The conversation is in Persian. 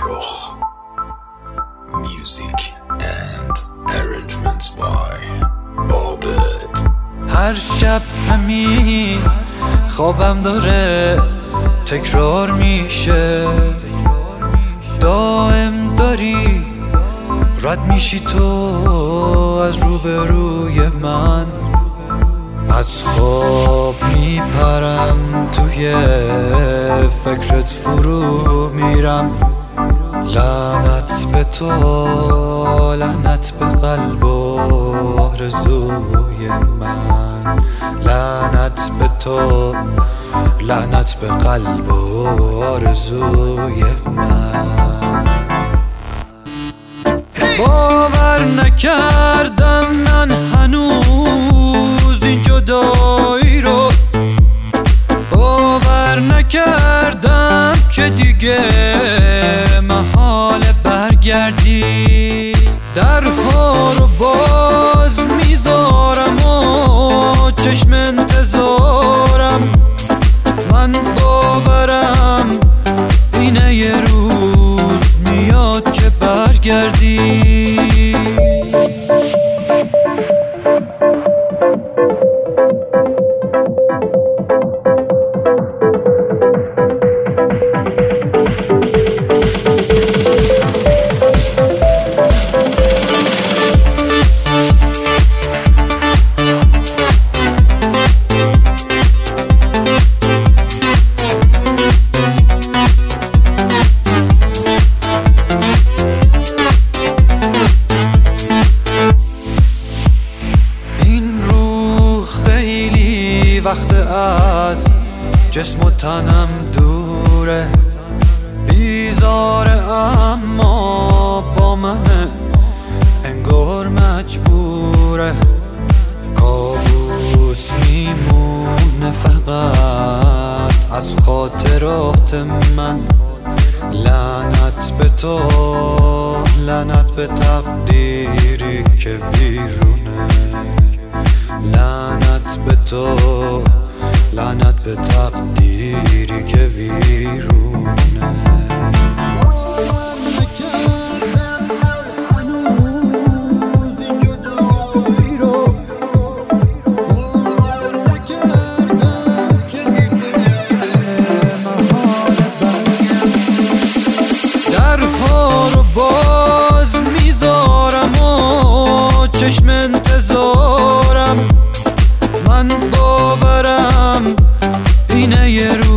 فرخ. Music and arrangements by عابد. هر شب همین خوابم داره تکرار میشه، دائم داری رد میشی تو از روبروی من. از خواب میپرم توی فکرت فرو میرم. لعنت به تو، لعنت به قلب و آرزوی من. لعنت به تو، لعنت به قلب و آرزوی من. باور نکردم من هنوز این جدایی رو، باور نکردم که دیگه محال برگردی. درها رو باز میذارم و چشم انتظارم. من باورم اینه یه روز میاد که برگردی. وقت از جسم و تنم دوره، بیزاره اما با منه، انگار مجبوره. کابوس میمونه فقط از خاطرات من. لعنت به تو، لعنت به تقدیری که ویرونه. لعنت به تو، لعنت به تقدیری که ویرونه. درها رو باز میذارم و چشم انتظارم. من باورم اینه یه روز